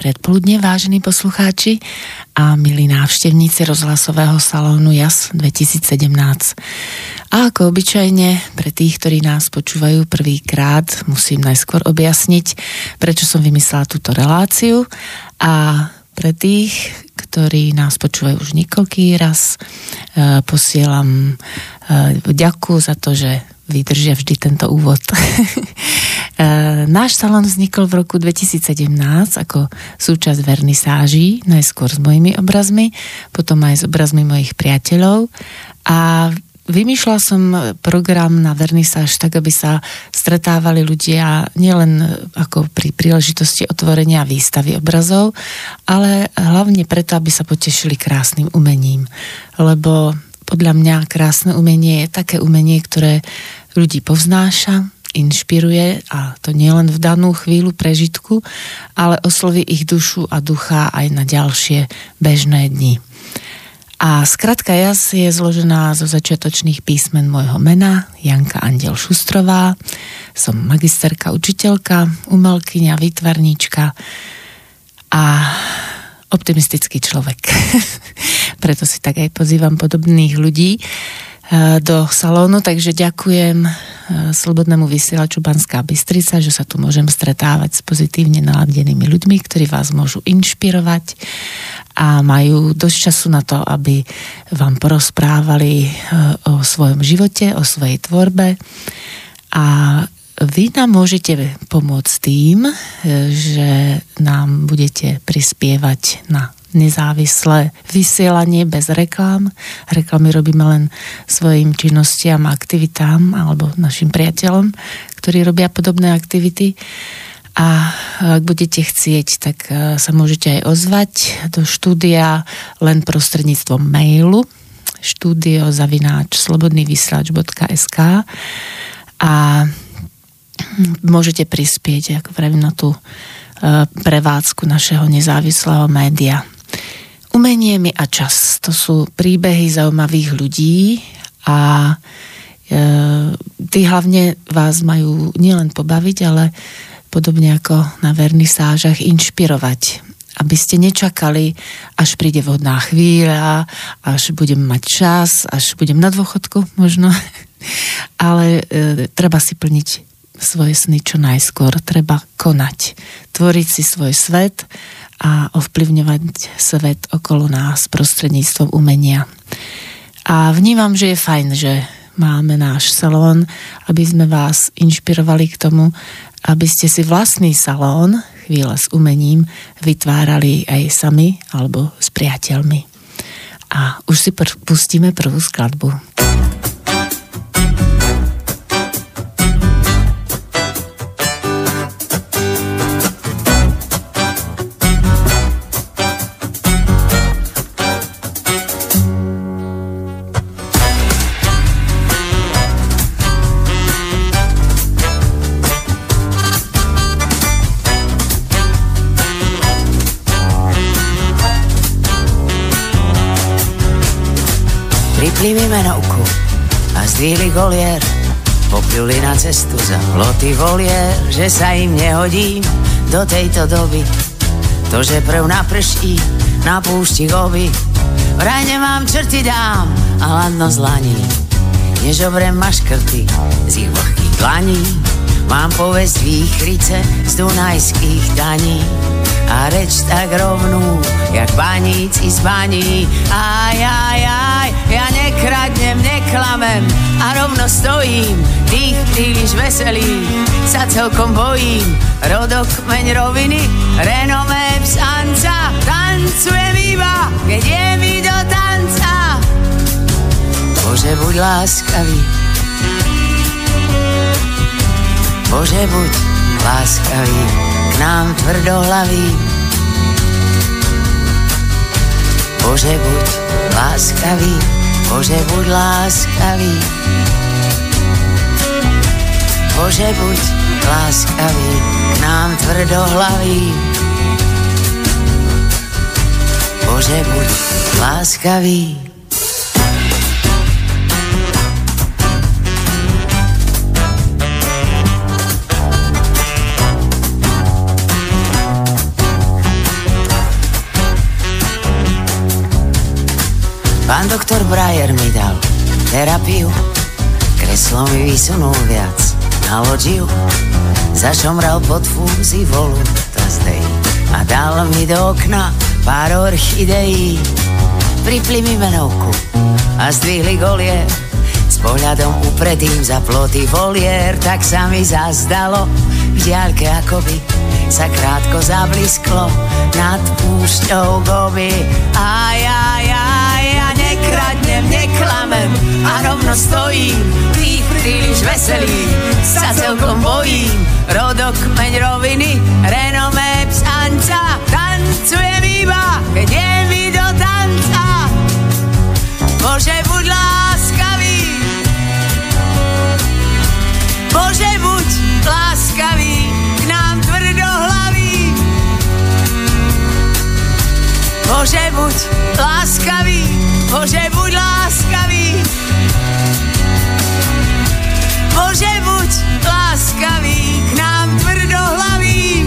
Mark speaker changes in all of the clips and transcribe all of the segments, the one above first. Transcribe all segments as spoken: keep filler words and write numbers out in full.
Speaker 1: predpoludne, vážení poslucháči a milí návštevníci rozhlasového salónu Jas dvetisícsedemnásť. A ako obyčajne, pre tých, ktorí nás počúvajú prvýkrát, musím najskôr objasniť, prečo som vymyslela túto reláciu, a pre tých, ktorí nás počúvajú už niekoľký raz, posielam vďaku za to, že vydržia vždy tento úvod. Náš salón vznikol v roku dvetisícsedemnásť ako súčasť vernisáží, najskôr s mojimi obrazmi, potom aj s obrazmi mojich priateľov, a vymýšľala som program na vernisáž tak, aby sa stretávali ľudia nielen ako pri príležitosti otvorenia výstavy obrazov, ale hlavne preto, aby sa potešili krásnym umením. Lebo podľa mňa krásne umenie je také umenie, ktoré ľudí povznáša, inšpiruje, a to nie len v danú chvíľu prežitku, ale osloví ich dušu a ducha aj na ďalšie bežné dni. A skratka Jas je zložená zo začiatočných písmen môjho mena, Janka Andiel Šustrová. Som magisterka, učiteľka, umelkyňa, výtvarníčka a optimistický človek. Preto si tak aj pozývam podobných ľudí do salónu, takže ďakujem Slobodnému vysielaču Banská Bystrica, že sa tu môžem stretávať s pozitívne naladenými ľuďmi, ktorí vás môžu inšpirovať a majú dosť času na to, aby vám porozprávali o svojom živote, o svojej tvorbe. A vy nám môžete pomôcť tým, že nám budete prispievať na nezávislé vysielanie bez reklám. Reklamy robíme len svojim činnostiam a aktivitám alebo našim priateľom, ktorí robia podobné aktivity. A ak budete chcieť, tak sa môžete aj ozvať do štúdia len prostredníctvom mailu studio zavináč slobodný vysielač bodka es ká a môžete prispieť, ako vravím, na tú prevádzku našeho nezávislého média. Umenie mi a čas, to sú príbehy zaujímavých ľudí a e, tí hlavne vás majú nielen pobaviť, ale podobne ako na vernisážach inšpirovať, aby ste nečakali, až príde vhodná chvíľa, až budem mať čas, až budem na dôchodku možno, ale e, treba si plniť svoje sny čo najskôr, treba konať, tvoriť si svoj svet a ovplyvňovať svet okolo nás prostredníctvom umenia. A vnímam, že je fajn, že máme náš salón, aby sme vás inšpirovali k tomu, aby ste si vlastný salón, chvíľa s umením, vytvárali aj sami alebo s priateľmi. A už si pr- pustíme prvú skladbu.
Speaker 2: Pripli mi menovku a zdvihli golier, popľuli na cestu za ploty volier, že sa im nehodím do tejto doby. To, že prv naprší, na púšti goby, vraj nemám črty dám a ladno zlaní. Nežobrem maškrty z ich vlhkých dlaní, mám povesť výchrice z dunajských daní. A reč tak rovnú, jak baníci z baní. Aj, aj, aj, ja nekradnem, neklamem a rovno stojím. Tých príliš veselých sa celkom bojím. Rodok, kmeň roviny, renomé psanca. Tancujem iba, keď je mi do tanca. Bože, buď láskavý, Bože, buď láskavý k nám tvrdohlavý. Bože, buď láskavý, Bože, buď láskavý. Bože, buď láskavý k nám tvrdohlavý. Bože, buď láskavý. Pán doktor Brajer mi dal terapiu, kreslo mi vysunul viac na loďiu, zašomral pod fúzi Voluntas Dei a dal mi do okna pár orchideí. Pripli mi menovku a zdvihli golier, s pohľadom upredým za ploty volier, tak sa mi zazdalo v diaľke akoby sa krátko zablisklo nad púšťou Gobi. Aj, aj, aj, ja nekradnem, neklamem a rovno stojím, tých príliš veselých sa celkom bojím. Rodok, kmeň roviny, renomé psanca, tancujem iba, keď je mi do tanca. Bože, buď láskavý, Bože, buď láskavý k nám tvrdohlavý. Bože, buď láskavý, Bože, buď láskavý. Bože, buď láskavý k nám tvrdohlavým.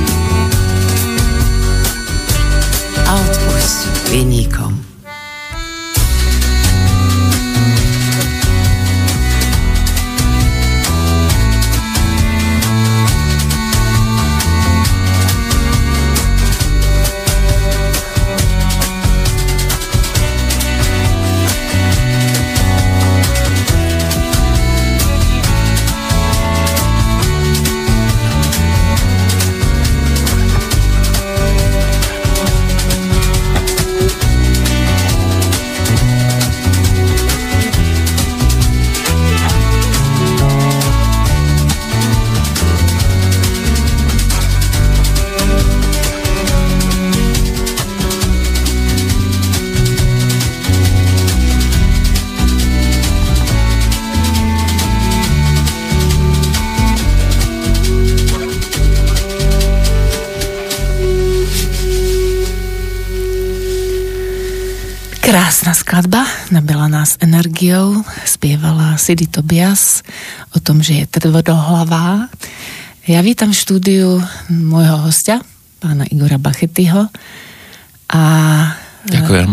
Speaker 2: A odpusť vinníkom.
Speaker 1: Krásna skladba, nabila nás energiou, spievala Sidy Tobias o tom, že je tvrdohlavá. Ja vítam v štúdiu môjho hostia, pána Igora Bachettyho. A...
Speaker 3: Ďakujem.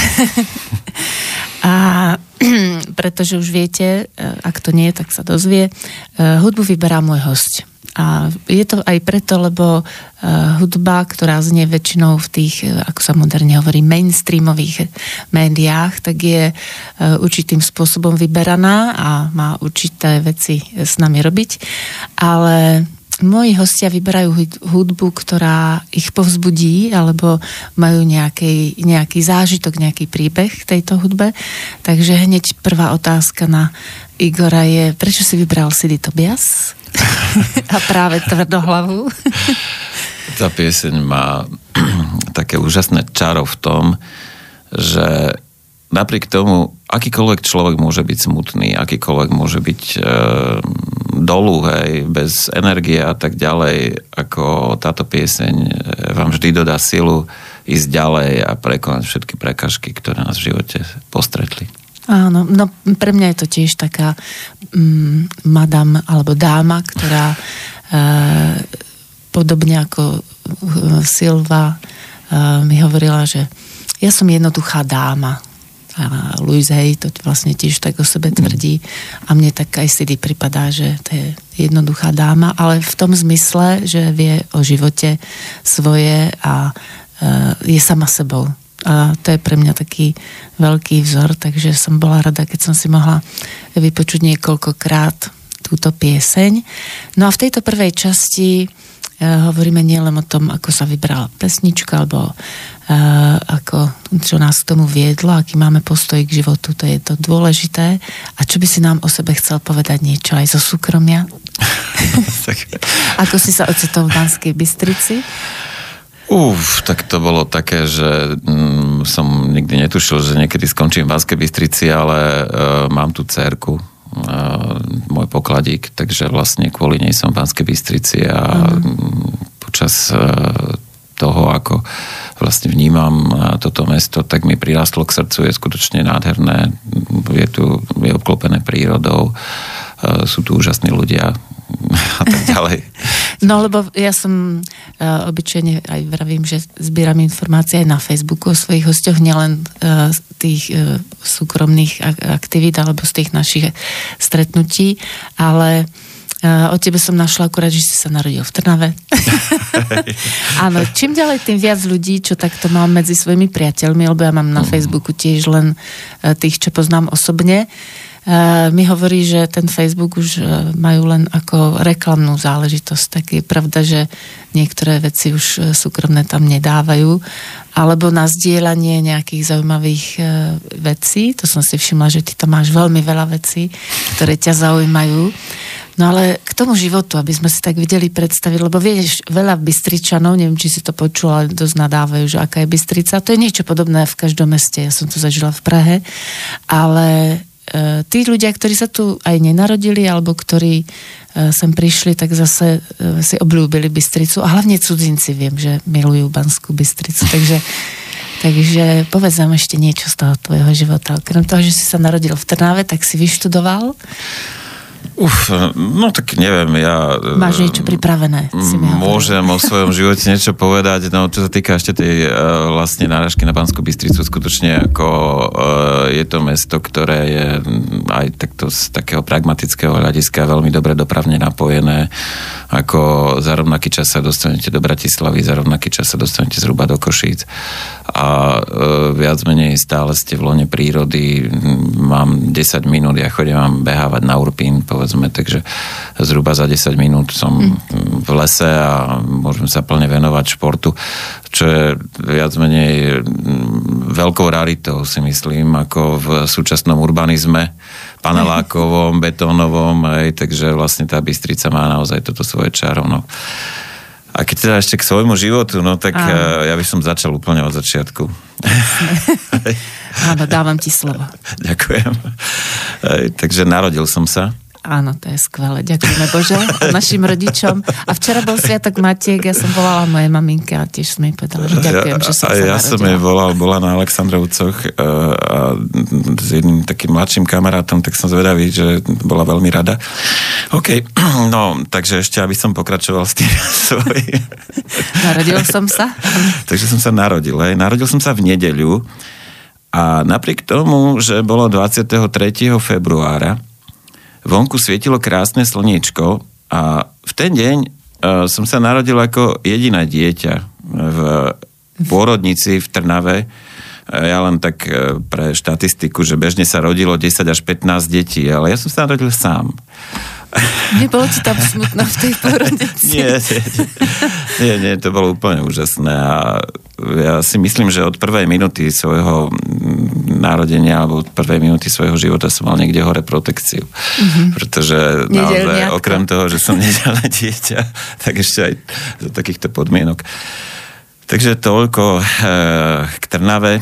Speaker 1: A pretože už viete, ak to nie, tak sa dozvie, hudbu vyberá môj hosť. A je to aj preto, lebo uh, hudba, ktorá znie väčšinou v tých, ako sa moderne hovorí, mainstreamových médiách, tak je uh, určitým spôsobom vyberaná a má určité veci s nami robiť. Ale moji hostia vyberajú hudbu, ktorá ich povzbudí, alebo majú nejaký, nejaký zážitok, nejaký príbeh k tejto hudbe. Takže hneď prvá otázka na Igora je, prečo si vybral Sidy Tobias? A práve tvrdohlavu.
Speaker 3: Tá pieseň má také úžasné čaro v tom, že napriek tomu akýkoľvek človek môže byť smutný, akýkoľvek môže byť e, dolu, hej, bez energie a tak ďalej, ako táto pieseň vám vždy dodá silu ísť ďalej a prekonať všetky prekažky, ktoré nás v živote postretli.
Speaker 1: Áno, no pre mňa je to tiež taká um, madam alebo dáma, ktorá uh, podobne ako uh, Silva uh, mi hovorila, že ja som jednoduchá dáma. A Louis Hay to vlastne tiež tak o sebe tvrdí a mne tak aj Sidy pripadá, že to je jednoduchá dáma, ale v tom zmysle, že vie o živote svoje a uh, je sama sebou. A to je pre mňa taký veľký vzor, takže som bola rada, keď som si mohla vypočuť niekoľkokrát túto pieseň. No a v tejto prvej časti e, hovoríme nielen o tom, ako sa vybrala pesnička, alebo e, ako, čo nás k tomu viedlo, aký máme postoj k životu, to je to dôležité. A čo by si nám o sebe chcel povedať niečo aj zo súkromia? Ako si sa ocitol v Banskej Bystrici?
Speaker 3: Uf, tak to bolo také, že mm, som nikdy netušil, že niekedy skončím v Banskej Bystrici, ale e, mám tu dcérku, e, môj pokladík, takže vlastne kvôli nej som v Banskej Bystrici a mm. počas e, toho, ako vlastne vnímam toto mesto, tak mi prirastlo k srdcu, je skutočne nádherné, je tu, je obklopené prírodou, e, sú tu úžasní ľudia a tak ďalej.
Speaker 1: No, lebo ja som uh, obyčajne aj vravím, že zbieram informácie aj na Facebooku o svojich hosťoch, nielen uh, z tých uh, súkromných aktivít alebo z tých našich stretnutí, ale uh, o tebe som našla akurát, že si sa narodil v Trnave. Áno, čím ďalej, tým viac ľudí, čo takto mám medzi svojimi priateľmi, lebo ja mám na Facebooku tiež len uh, tých, čo poznám osobne. Uh, mi hovorí, že ten Facebook už uh, majú len ako reklamnú záležitosť. Tak je pravda, že niektoré veci už uh, súkromné tam nedávajú. Alebo na zdieľanie nejakých zaujímavých uh, vecí. To som si všimla, že ty tam máš veľmi veľa vecí, ktoré ťa zaujímajú. No ale k tomu životu, aby sme si tak videli predstaviť, lebo vieš, veľa Bystričanov, neviem, či si to počula, ale dosť nadávajú, že aká je Bystrica. To je niečo podobné v každom meste. Ja som to zažila v Prahe. Ale tí ľudia, ktorí sa tu aj nenarodili, alebo ktorí sem prišli, tak zase si obľúbili Bystricu. A hlavne cudzinci, viem, že milujú Banskú Bystricu. Takže, takže povedz nám ešte niečo z toho tvojho života. Okrem toho, že si sa narodil v Trnave, tak si vyštudoval?
Speaker 3: Uf, no tak neviem, ja...
Speaker 1: Máš niečo pripravené? Si mi
Speaker 3: môžem o svojom živote niečo povedať, no čo sa týka ešte tej uh, vlastne náražky na Banskú Bystricu, skutočne ako uh, je to mesto, ktoré je aj takto z takého pragmatického hľadiska veľmi dobre dopravne napojené, ako za rovnaký čas sa dostanete do Bratislavy, za rovnaký čas sa dostanete zhruba do Košíc a uh, viac menej stále ste v lone prírody, mám desať minút, ja chodím vám behávať na Urpín, povedzme, takže zhruba za desať minút som v lese a môžem sa plne venovať športu, čo je viac menej veľkou raritou, si myslím, ako v súčasnom urbanizme, panelákovom, betónovom, aj, takže vlastne tá Bystrica má naozaj toto svoje čaro. No. A keď teda ešte k svojmu životu, no tak Áno. ja by som začal úplne od začiatku.
Speaker 1: Áno, dávam ti slovo.
Speaker 3: Ďakujem. Aj, takže narodil som sa.
Speaker 1: Áno, to je skvelé. Ďakujeme Bože a našim rodičom. A včera bol Sviatok Matiek, ja som volala mojej maminke a tiež som jej povedala, že ďakujem, ja, že som sa
Speaker 3: ja
Speaker 1: narodila.
Speaker 3: som jej volal, bola na Alexandrovcoch a s jedným takým mladším kamarátom, tak som zvedavý, že bola veľmi rada. OK, no, takže ešte, aby som pokračoval s tým svojím.
Speaker 1: Narodil som sa.
Speaker 3: Takže som sa narodil. Hej. Narodil som sa v nedeľu a napriek tomu, že bolo dvadsiateho tretieho februára, vonku svietilo krásne slniečko a v ten deň uh, som sa narodil ako jediné dieťa v pôrodnici v Trnave. Ja len tak uh, pre štatistiku, že bežne sa rodilo desať až pätnásť detí, ale ja som sa narodil sám.
Speaker 1: Nebolo ti tam smutno v tej pôrodnici?
Speaker 3: Nie, nie, nie, nie, to bolo úplne úžasné a ja si myslím, že od prvej minúty svojho narodenia alebo od prvej minúty svojho života som mal niekde hore protekciu. Mm-hmm. Pretože naozaj, okrem toho, že som nedelné dieťa, tak ešte aj do takýchto podmienok. Takže toľko e, k Trnave e,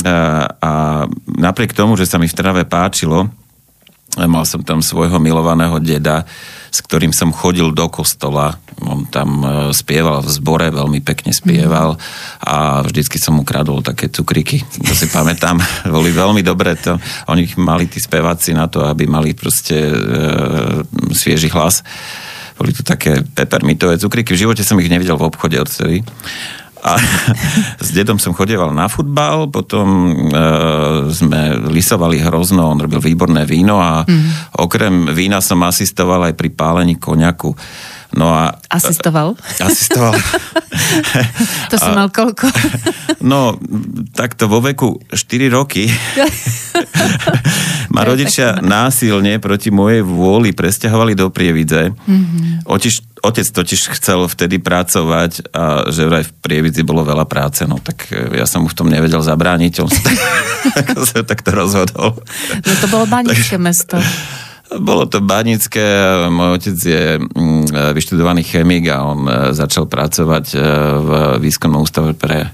Speaker 3: a napriek tomu, že sa mi v Trnave páčilo, mal som tam svojho milovaného deda, s ktorým som chodil do kostola. On tam spieval v zbore, veľmi pekne spieval a vždycky som mu kradol také cukriky. To si pamätám, boli veľmi dobré. To, oni mali tí speváci na to, aby mali proste e, svieži hlas. Boli to také peppermintové cukriky. V živote som ich nevidel v obchode odtedy. A s dedom som chodieval na futbal, potom e, sme lisovali hrozno, on robil výborné víno a mm. okrem vína som asistoval aj pri pálení koňaku. No a...
Speaker 1: Asistoval?
Speaker 3: Asistoval.
Speaker 1: To si mal koľko?
Speaker 3: No, takto vo veku štyri roky ma rodičia násilne proti mojej vôli presťahovali do Prievidze. Mm-hmm. Otiž, otec totiž chcel vtedy pracovať a že vraj v Prievidzi bolo veľa práce, no tak ja som mu v tom nevedel zabrániť, on sa tak, sa takto rozhodol.
Speaker 1: No to bolo banické mesto.
Speaker 3: Bolo to banické, môj otec je vyštudovaný chemik a on začal pracovať v výskumnom ústave pre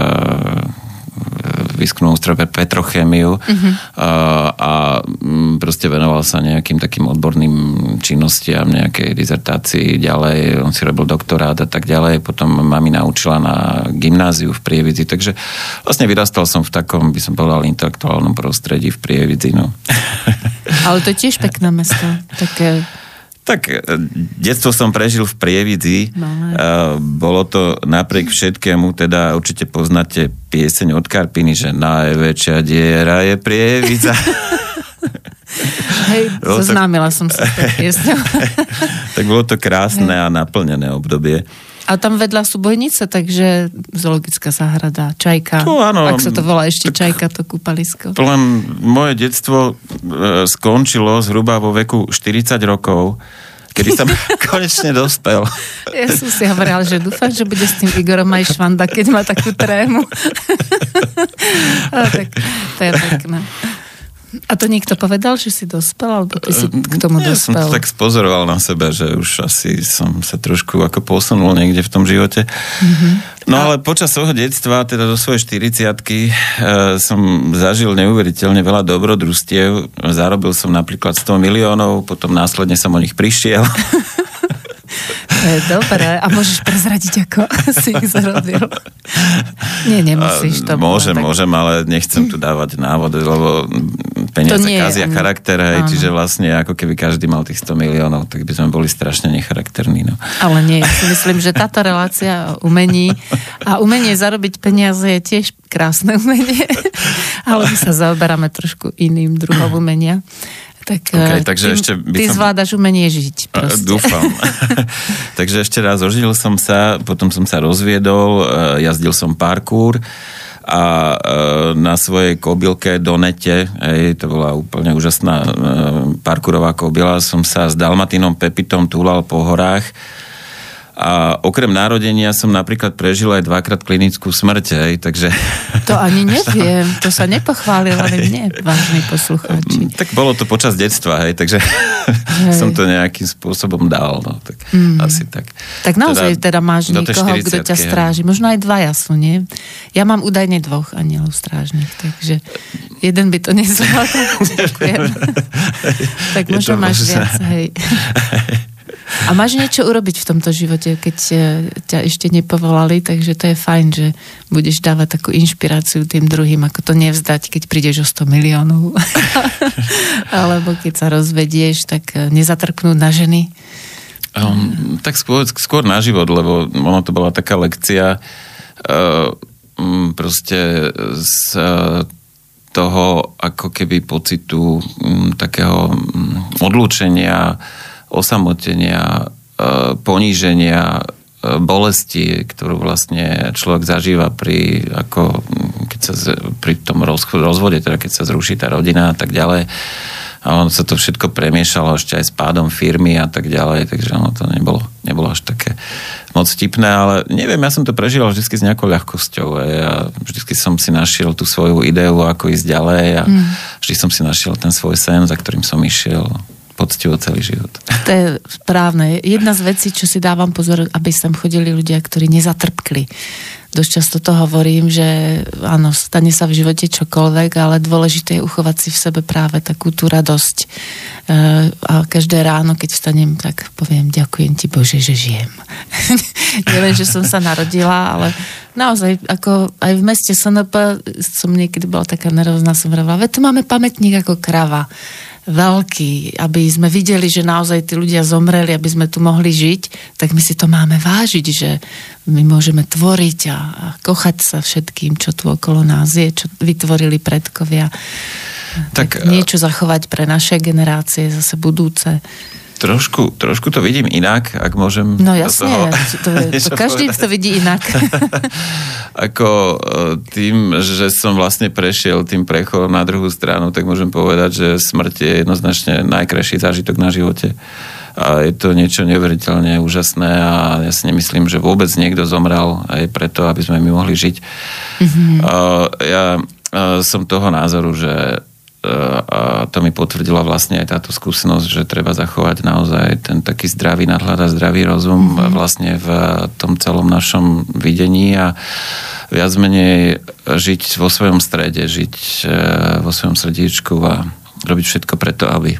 Speaker 3: výskumnom ústave pre petrochémiu uh-huh. a, a proste venoval sa nejakým takým odborným činnostiam, nejakej dizertácii ďalej, on si robil doktorát a tak ďalej, potom mami naučila na gymnáziu v Prievidzi, takže vlastne vyrastal som v takom, by som povedal, intelektuálnom prostredí v Prievidzi, no.
Speaker 1: Ale to je tiež pekné mesto, také
Speaker 3: Tak detstvo som prežil v Prievidzi. Uh, bolo to napriek všetkému, teda určite poznáte pieseň od Karpiny, že najväčšia diera je Prievidza.
Speaker 1: Hej, zoznámila som sa s tou piesňou.
Speaker 3: Tak bolo to krásne Hej. a naplnené obdobie.
Speaker 1: A tam vedľa sú bojnice, takže zoologická záhrada, Čajka.
Speaker 3: To, áno,
Speaker 1: ak sa to volá ešte tak, Čajka, to kúpalisko.
Speaker 3: Len moje detstvo e, skončilo zhruba vo veku štyridsať rokov, kedy som konečne dospel.
Speaker 1: Ja som si hovorila, že dúfam, že bude s tým Igorom aj Švanda, keď má takú trému. Ale tak to je pekné. A to niekto povedal, že si dospel, alebo ty si k tomu
Speaker 3: ja
Speaker 1: dospel?
Speaker 3: Ja som tak spozoroval na sebe, že už asi som sa trošku ako posunul niekde v tom živote. Mm-hmm. No a... ale počas svojho detstva, teda do svojej štyridsiatky, e, som zažil neuveriteľne veľa dobrodružstiev. Zarobil som napríklad sto miliónov, potom následne som o nich prišiel.
Speaker 1: To je dobré. A môžeš prezradiť, ako si ich zarobil? Nie, nemusíš to.
Speaker 3: Môžem,
Speaker 1: tak...
Speaker 3: môžem, ale nechcem tu dávať návod, lebo peniaze kazia ani... charakter, hej, čiže vlastne ako keby každý mal tých sto miliónov, tak by sme boli strašne necharakterní. No.
Speaker 1: Ale nie, ja si myslím, že táto relácia o umení a umenie zarobiť peniaze je tiež krásne umenie, ale my sa zaoberáme trošku iným druhom umenia. Tak
Speaker 3: okay, takže
Speaker 1: ty,
Speaker 3: ešte by
Speaker 1: ty
Speaker 3: som...
Speaker 1: zvládaš umenie žiť. Proste.
Speaker 3: Dúfam. Takže ešte raz ožil som sa, potom som sa rozviedol, jazdil som parkour a na svojej kobylke Donete, hej, to bola úplne úžasná parkourová kobila, som sa s Dalmatinom Pepitom túlal po horách. A okrem narodenia som napríklad prežil aj dvakrát klinickú smrť, hej, takže...
Speaker 1: To ani neviem, to sa nepochválil, ale mne, vážni poslucháči.
Speaker 3: Tak bolo to počas detstva, hej, takže hej. som to nejakým spôsobom dal, no, tak mm. asi tak.
Speaker 1: Tak naozaj teda, teda máš niekoho, kto ťa stráži, možno aj dvaja sú, nie? Ja mám údajne dvoch anielov strážnych, takže jeden by to nezvládol. Ďakujem. Tak možno máš viac, hej. A máš niečo urobiť v tomto živote, keď ťa ešte nepovolali, takže to je fajn, že budeš dávať takú inšpiráciu tým druhým, ako to nevzdať, keď prídeš o sto miliónov. Alebo keď sa rozvedieš, tak nezatrpnúť na ženy.
Speaker 3: Um, tak skôr, skôr na život, lebo ono to bola taká lekcia uh, proste z uh, toho ako keby pocitu um, takého um, odlúčenia, osamotenia, poníženia, bolesti, ktorú vlastne človek zažíva pri, ako, keď sa, pri tom rozvode, teda keď sa zruší tá rodina a tak ďalej. A ono sa to všetko premiešalo ešte aj s pádom firmy a tak ďalej, takže ono to nebolo, nebolo až také moc vtipné, ale neviem, ja som to prežíval vždy s nejakou ľahkosťou. Ja vždy som si našiel tú svoju ideu, ako ísť ďalej a mm. vždy som si našiel ten svoj sen, za ktorým som išiel poctivo celý život.
Speaker 1: To je správne. Jedna z vecí, čo si dávam pozor, aby sem chodili ľudia, ktorí nezatrpkli. Dosť často to hovorím, že áno, stane sa v živote čokoľvek, ale dôležité je uchovať si v sebe práve takú tú radosť. A každé ráno, keď vstanem, tak poviem, ďakujem ti Bože, že žijem. Neviem, že som sa narodila, ale naozaj, ako aj v meste es en pé som niekedy bola taká nervózna, som vravila, veď tu máme pamätník ako krava. Veľký, aby sme videli, že naozaj tí ľudia zomreli, aby sme tu mohli žiť, tak my si to máme vážiť, že my môžeme tvoriť a, a kochať sa všetkým, čo tu okolo nás je, čo vytvorili predkovia. Tak, tak niečo zachovať pre naše generácie, zase budúce.
Speaker 3: Trošku, trošku to vidím inak, ak môžem...
Speaker 1: No jasne, to, to každý to vidí inak.
Speaker 3: Ako tým, že som vlastne prešiel tým prechodom na druhú stranu, tak môžem povedať, že smrť je jednoznačne najkrajší zážitok na živote. A je to niečo neuveriteľne úžasné a ja si nemyslím, že vôbec niekto zomrel aj preto, aby sme my mohli žiť. Mm-hmm. Ja som toho názoru, že a to mi potvrdila vlastne aj táto skúsenosť, že treba zachovať naozaj ten taký zdravý nadhľad a zdravý rozum mm-hmm. vlastne v tom celom našom videní a viac menej žiť vo svojom strede, žiť vo svojom srdíčku a robiť všetko preto, aby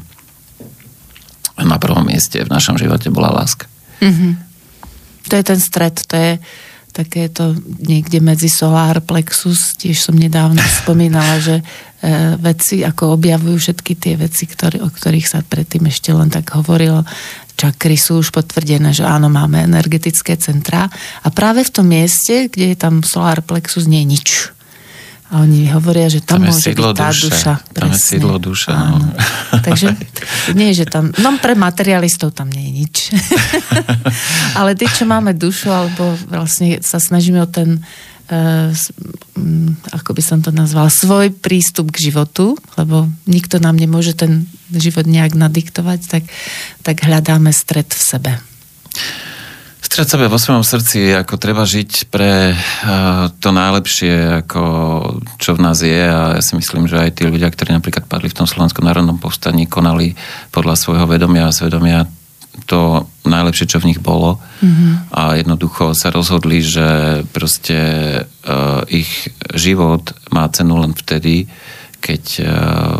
Speaker 3: na prvom mieste v našom živote bola láska.
Speaker 1: Mm-hmm. To je ten stred, to je, to také to niekde medzi solar plexus, tiež som nedávno spomínala, že e, vedci ako objavujú všetky tie veci, ktoré, o ktorých sa predtým ešte len tak hovorilo. Čakry sú už potvrdené, že áno, máme energetické centrá a práve v tom mieste, kde je tam solar plexus, nie je nič. A oni hovoria, že tam, tam môže byť tá duša. duša.
Speaker 3: Tam je sídlo duša. No.
Speaker 1: Takže nie, že tam... No pre materialistov tam nie je nič. Ale tí, čo máme dušu, alebo vlastne sa snažíme o ten, uh, ako by som to nazvala, svoj prístup k životu, lebo nikto nám nemôže ten život nejak nadiktovať, tak, tak hľadáme stred v sebe.
Speaker 3: Stred sebe vo svojom srdci, ako treba žiť pre uh, to najlepšie, ako čo v nás je, a ja si myslím, že aj tí ľudia, ktorí napríklad padli v tom Slovenskom národnom povstaní, konali podľa svojho vedomia a svedomia to najlepšie, čo v nich bolo, mm-hmm. a jednoducho sa rozhodli, že proste uh, ich život má cenu len vtedy, keď uh,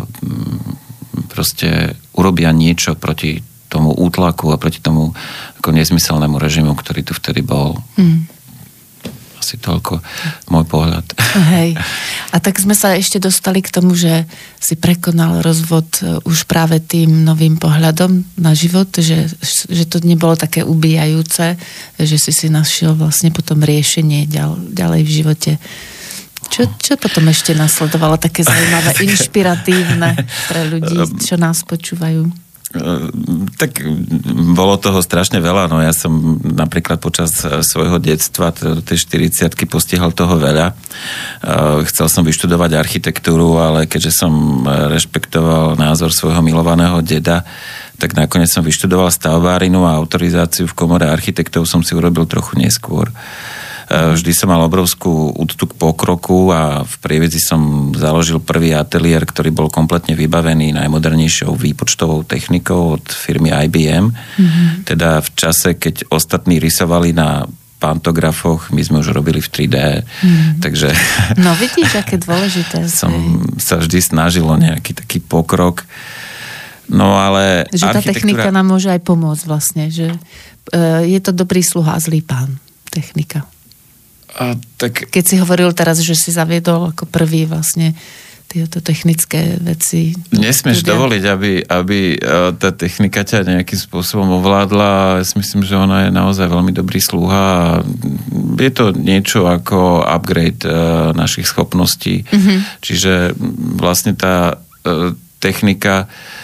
Speaker 3: proste urobia niečo proti tomu útlaku a proti tomu ako nezmyselnému režimu, ktorý tu vtedy bol. Mm. Asi toľko môj pohľad.
Speaker 1: Hej. A tak sme sa ešte dostali k tomu, že si prekonal rozvod už práve tým novým pohľadom na život, že, že to nebolo také ubíjajúce, že si si našiel vlastne potom riešenie ďal, ďalej v živote. Čo, čo potom ešte nasledovalo také zaujímavé, inšpiratívne pre ľudí, čo nás počúvajú?
Speaker 3: Tak bolo toho strašne veľa, no ja som napríklad počas svojho detstva, tej štyridsiatky, postihal toho veľa. Chcel som vyštudovať architektúru, ale keďže som rešpektoval názor svojho milovaného deda, tak nakoniec som vyštudoval stavbárinu a autorizáciu v komore architektov som si urobil trochu neskôr. Vždy som mal obrovskú úctu k pokroku a v Prievidzi som založil prvý ateliér, ktorý bol kompletne vybavený najmodernejšou výpočtovou technikou od firmy í bé em. Mm-hmm. Teda v čase, keď ostatní rysovali na pantografoch, my sme už robili v tri dé. Mm-hmm. Takže...
Speaker 1: No vidíš, aké dôležité.
Speaker 3: Som sa vždy snažil o nejaký taký pokrok. No ale...
Speaker 1: Že tá architektúra... technika nám môže aj pomôcť vlastne, že je to dobrý sluha a zlý pán. Technika.
Speaker 3: A tak...
Speaker 1: Keď si hovoril teraz, že si zaviedol ako prvý vlastne tieto technické veci.
Speaker 3: Nesmieš ľudia dovoliť, aby, aby tá technika ťa nejakým spôsobom ovládla. Ja si myslím, že ona je naozaj veľmi dobrý sluha. Je to niečo ako upgrade našich schopností. Mm-hmm. Čiže vlastne tá technika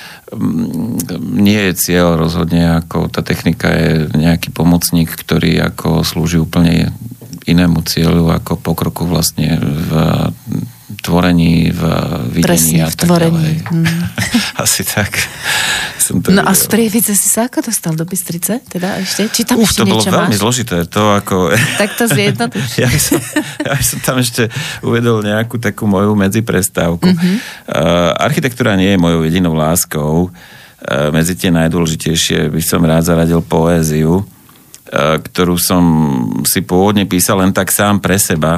Speaker 3: nie je cieľ rozhodne, ako tá technika je nejaký pomocník, ktorý ako slúži úplne inému cieľu ako pokroku vlastne v tvorení, v videní.
Speaker 1: Presne, a tak v tvorení. Hmm.
Speaker 3: Asi tak. Som to
Speaker 1: no a z Prievidze si sa ako dostal do Bystrice? Teda ešte? Či tam
Speaker 3: Uf,
Speaker 1: ešte
Speaker 3: to bolo
Speaker 1: niečo
Speaker 3: veľmi
Speaker 1: máš?
Speaker 3: zložité. To ako...
Speaker 1: Tak to zjednoduš.
Speaker 3: ja, by som, ja by som tam ešte uvedol nejakú takú moju medziprestávku. Mm-hmm. Uh, architektúra nie je mojou jedinou láskou. Uh, medzi tie najdôležitejšie by som rád zaradil poéziu, ktorú som si pôvodne písal len tak sám pre seba,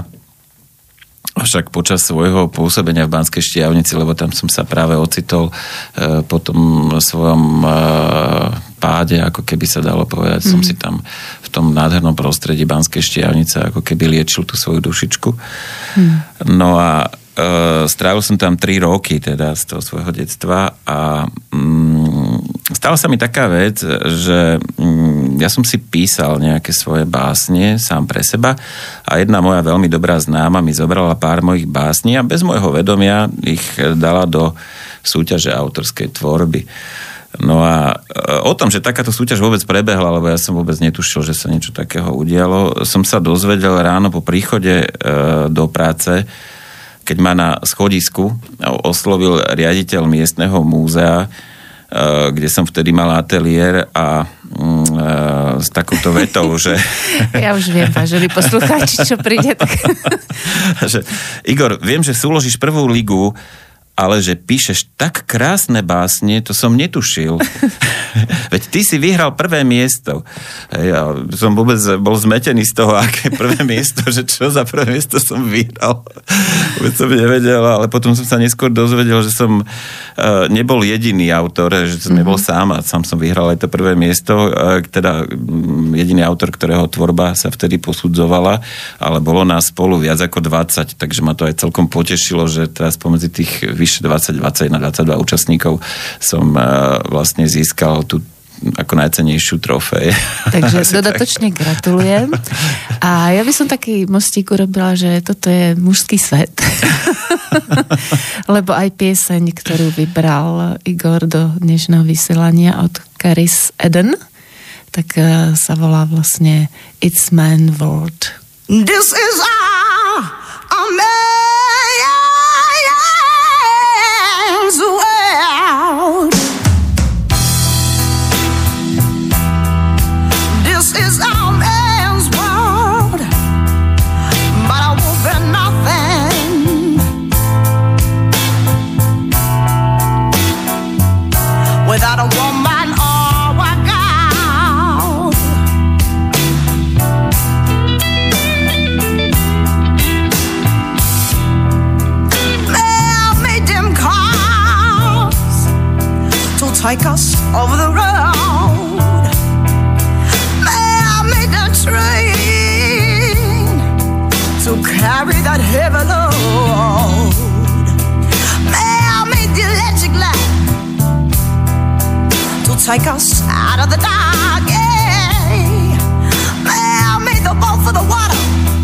Speaker 3: však počas svojho pôsobenia v Banskej Štiavnici, lebo tam som sa práve ocitol po tom svojom páde, ako keby sa dalo povedať, mm. som si tam v tom nádhernom prostredí Banskej Štiavnice ako keby liečil tú svoju dušičku. Mm. No a Uh, strávil som tam tri roky teda z toho svojho detstva a um, stala sa mi taká vec, že um, ja som si písal nejaké svoje básne sám pre seba a jedna moja veľmi dobrá známa mi zobrala pár mojich básní a bez môjho vedomia ich dala do súťaže autorskej tvorby. No a o tom, že takáto súťaž vôbec prebehla, lebo ja som vôbec netušil, že sa niečo takého udialo, som sa dozvedel ráno po príchode uh, do práce, keď ma na schodisku oslovil riaditeľ miestneho múzea, kde som vtedy mal ateliér a s takouto vetou, že...
Speaker 1: Ja už viem, vážení poslucháči, čo príde. Tak...
Speaker 3: že, Igor, viem, že súložíš prvú ligu ale že píšeš tak krásne básne, to som netušil. Veď ty si vyhral prvé miesto. Ja som vôbec bol zmetený z toho, aké prvé miesto, že čo za prvé miesto som vyhral. Vôbec som nevedel, ale potom som sa neskôr dozvedel, že som uh, nebol jediný autor, že som mm-hmm. nebol sám a sám som vyhral aj to prvé miesto, uh, teda um, jediný autor, ktorého tvorba sa vtedy posudzovala, ale bolo nás spolu viac ako dvadsať, takže ma to aj celkom potešilo, že teraz pomedzi tých vyše dvadsať, dvadsaťjeden, dvadsaťdva účastníkov som uh, vlastne získal tú ako najcennejšiu trofej.
Speaker 1: Takže dodatočne gratulujem. A ja by som taký mostík urobila, že toto je mužský svet. Lebo aj pieseň, ktorú vybral Igor do dnešného vysielania od Caris Eden, tak uh, sa volá vlastne It's Man World.
Speaker 4: This is our man's world. This is our man's world. But I won't be nothing without a woman or a girl. Take us over the road. May I meet the train to carry that heavy load. May I meet the electric light to take us out of the dark. Yeah. May I meet the boat for the water,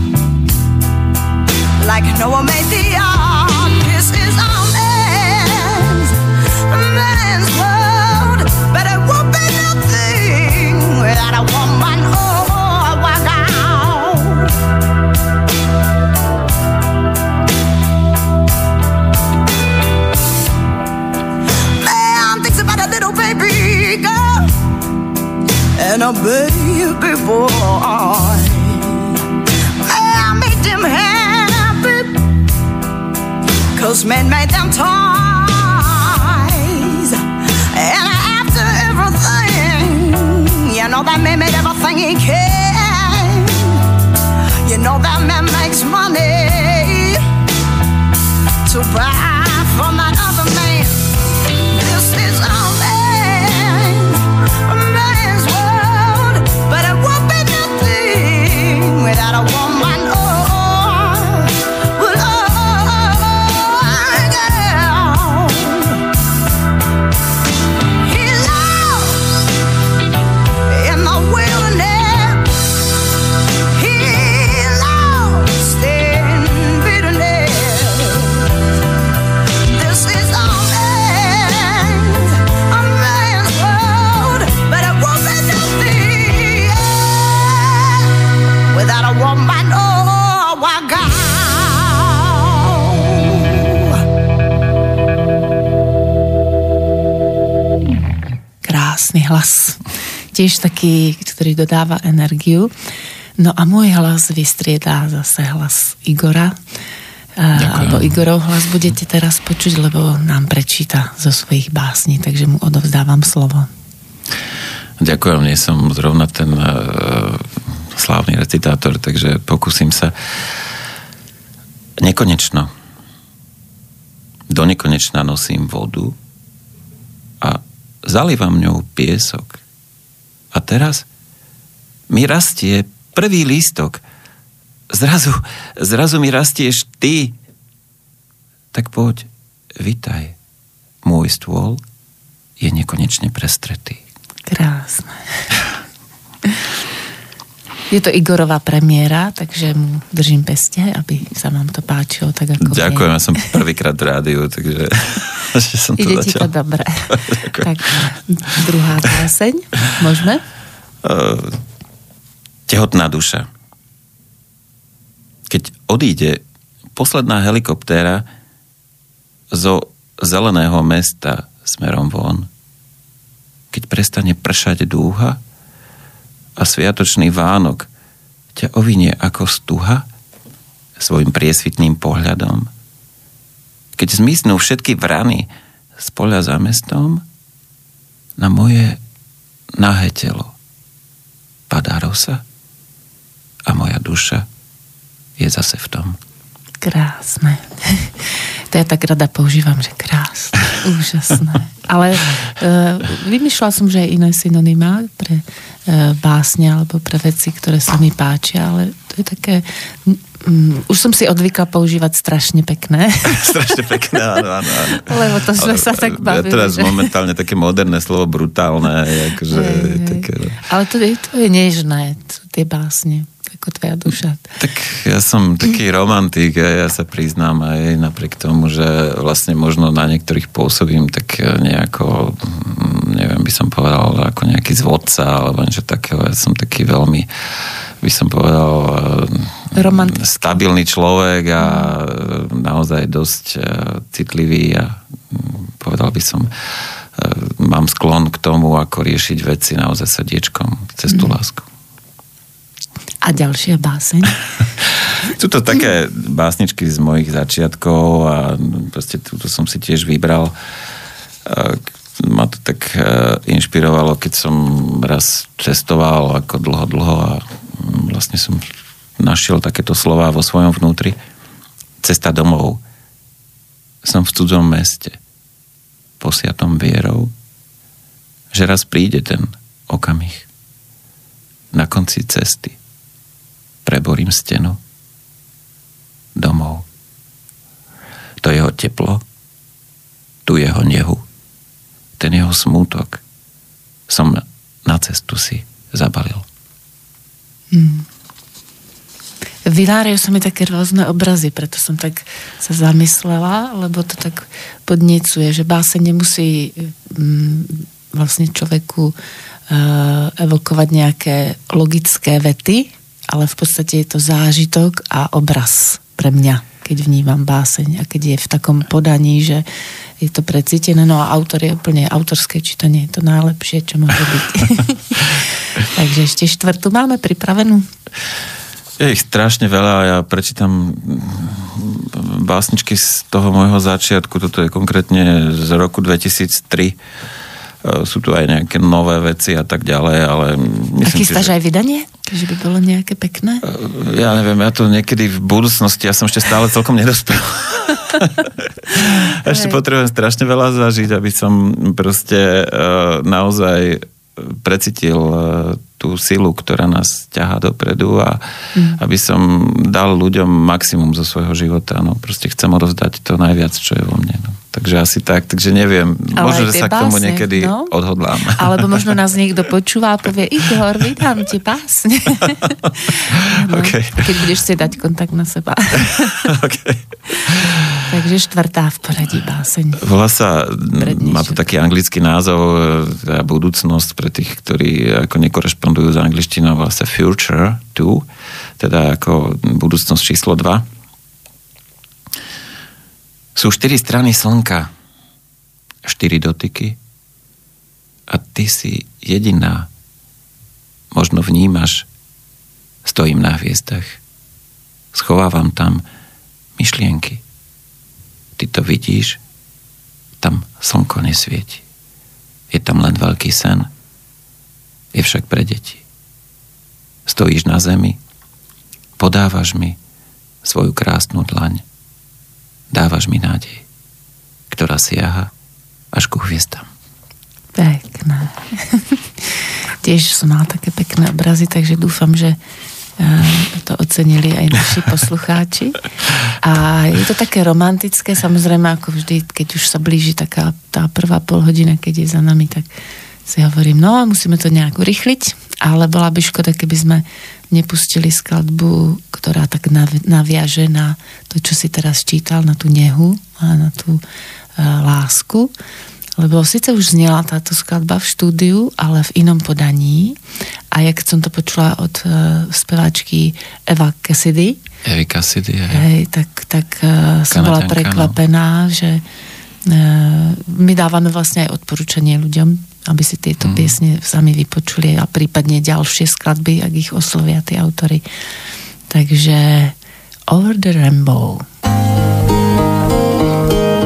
Speaker 4: like Noah made the ark. This is our man's, man's world. But it won't be nothing without a woman or a girl. Man thinks about a little baby girl and a baby boy. Man made them happy, 'cause men made them toys. And you know that man made everything he can. You know that man makes money to buy from that other man. This is our man, a man's world. But it won't be nothing without a woman or
Speaker 1: hlas. Tiež taký, ktorý dodáva energiu. No a môj hlas vystriedá zase hlas Igora. Ďakujem. Alebo Igorov hlas budete teraz počuť, lebo nám prečíta zo svojich básní, takže mu odovzdávam slovo.
Speaker 3: Ďakujem, nie som zrovna ten uh, slávny recitátor, takže pokúsim sa. Nekonečno. Do nekonečna nosím vodu a zalievam ňou piesok. A teraz mi rastie prvý lístok. Zrazu, zrazu mi rastieš ty. Tak poď, vitaj. Môj stôl je nekonečne prestretý.
Speaker 1: Krásne. Je to Igorová premiéra, takže mu držím peste, aby sa vám to páčilo tak, ako
Speaker 3: ďakujem, ja som prvýkrát v rádiu, takže že som to
Speaker 1: ide
Speaker 3: začal.
Speaker 1: Ide ti to dobre. Tak, druhá báseň. Môžeme?
Speaker 3: Uh, tehotná duša. Keď odíde posledná helikoptéra zo zeleného mesta smerom von, keď prestane pršať dúha a sviatočný Vánok ťa ovinie ako stuha svojim priesvitným pohľadom, keď keď zmiznú všetky vrany z poľa za mestom, na moje nahé telo padá rosa a moja duša je zase v tom.
Speaker 1: Krásne. To ja tak rada používam, že krásne. Úžasné. Ale e, vymýšľala som, že aj iné synonymá pre e, básne alebo pre veci, ktoré sa mi páčia, ale to je také... Mm, už som si odvykla používať strašne pekné.
Speaker 3: Strašne pekné, áno, áno, áno.
Speaker 1: Lebo to sme ale, sa tak bavili.
Speaker 3: Ja teraz
Speaker 1: že...
Speaker 3: momentálne také moderné slovo brutálne. Akože,
Speaker 1: je, je.
Speaker 3: také...
Speaker 1: Ale to je, to je nežné, tie básne. Ako tvoja duša.
Speaker 3: Tak ja som taký romantik a ja sa priznám aj napriek tomu, že vlastne možno na niektorých pôsobím tak nejako, neviem, by som povedal, ako nejaký zvodca alebo niečo takého. Ja som taký veľmi, by som povedal, romantik. Stabilný človek a naozaj dosť citlivý a povedal by som, mám sklon k tomu, ako riešiť veci naozaj srdiečkom cez tú mm. lásku.
Speaker 1: A ďalšia báseň?
Speaker 3: Sú to také básničky z mojich začiatkov a proste túto som si tiež vybral. Ma to tak inšpirovalo, keď som raz cestoval ako dlho, dlho a vlastne som našiel takéto slová vo svojom vnútri. Cesta domov. Som v cudzom meste, posiatom vierou, že raz príde ten okamih. Na konci cesty preborím stenu domov. To jeho teplo, tu jeho nehu, ten jeho smútok som na cestu si zabalil.
Speaker 1: Hmm. Vynárajú sa mi také rôzne obrazy, preto som tak sa zamyslela, lebo to tak podniecuje, že báseň nemusí mm, vlastne človeku uh, evokovať nejaké logické vety, ale v podstate je to zážitok a obraz pre mňa, keď vnímam báseň a keď je v takom podaní, že je to precítené. No a autor je úplne autorské čítanie, je to najlepšie, čo môže byť. Takže ešte štvrtú máme pripravenú.
Speaker 3: Je ich strašne veľa a ja prečítam básničky z toho môjho začiatku. Toto je konkrétne z roku dvetisíctri. Sú tu aj nejaké nové veci a tak ďalej, ale myslím
Speaker 1: si, chystáš
Speaker 3: že...
Speaker 1: aj vydanie? Že by bolo nejaké pekné?
Speaker 3: Ja neviem, ja to niekedy v budúcnosti, ja som ešte stále celkom nedospel. Ešte potrebujem strašne veľa zažiť, aby som proste uh, naozaj precítil uh, tú silu, ktorá nás ťahá dopredu a mm. aby som dal ľuďom maximum zo svojho života. No, proste chcem odovzdať to najviac, čo je vo mne. No. Takže asi tak, takže neviem. Ale možno, že sa básne, k tomu niekedy no? odhodlám.
Speaker 1: Alebo možno nás niekto počúva a povie, Igor, vydám ti básne. No, okay. Keď budeš si dať kontakt na seba. Okay. Takže štvrtá v poradí báseň.
Speaker 3: Volá sa, má to taký anglický názov, teda budúcnosť pre tých, ktorí ako nekorešpondujú s angličtinou, volá sa Future two, teda ako budúcnosť číslo dva. Sú štyri strany slnka, štyri dotyky a ty si jediná. Možno vnímaš, stojím na hviezdach. Schovávam tam myšlienky. Ty to vidíš, tam slnko nesvieti. Je tam len veľký sen. Je však pre deti. Stojíš na zemi, podávaš mi svoju krásnu dlaň. Dávaš mi nádej, ktorá siaha až ku hviezdám.
Speaker 1: Pekné. Tiež som mala také pekné obrazy, takže dúfam, že to ocenili aj naši poslucháči. A je to také romantické, samozrejme, ako vždy, keď už sa blíži taká tá prvá polhodina, keď je za nami, tak si hovorím, no musíme to nejak urychliť, ale bola by škoda, keby sme nepustili skladbu, ktorá tak naviaže na to, čo si teraz čítal, na tú nehu a na tú uh, lásku. Lebo síce už znela táto skladba v štúdiu, ale v inom podaní. A jak som to počula od uh, speváčky Eva Cassidy,
Speaker 3: Evy Cassidy, hej.
Speaker 1: Hej, tak, tak uh, som bola prekvapená, no. že uh, my dávame vlastne aj odporúčanie ľuďom, aby si tieto mm. piesne sami vypočuli a prípadne ďalšie skladby, ak ich oslovia tí autory. Takže Over the Rainbow.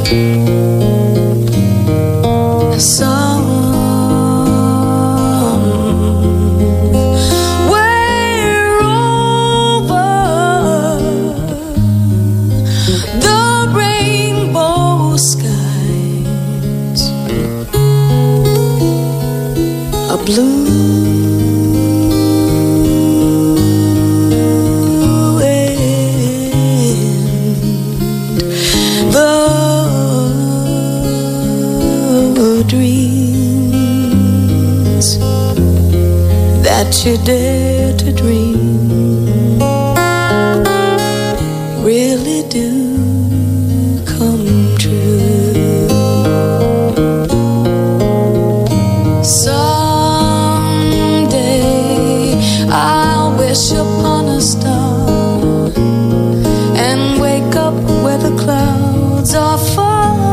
Speaker 5: You dare to dream really do come true. Someday I'll wish upon a star and wake up where the clouds are far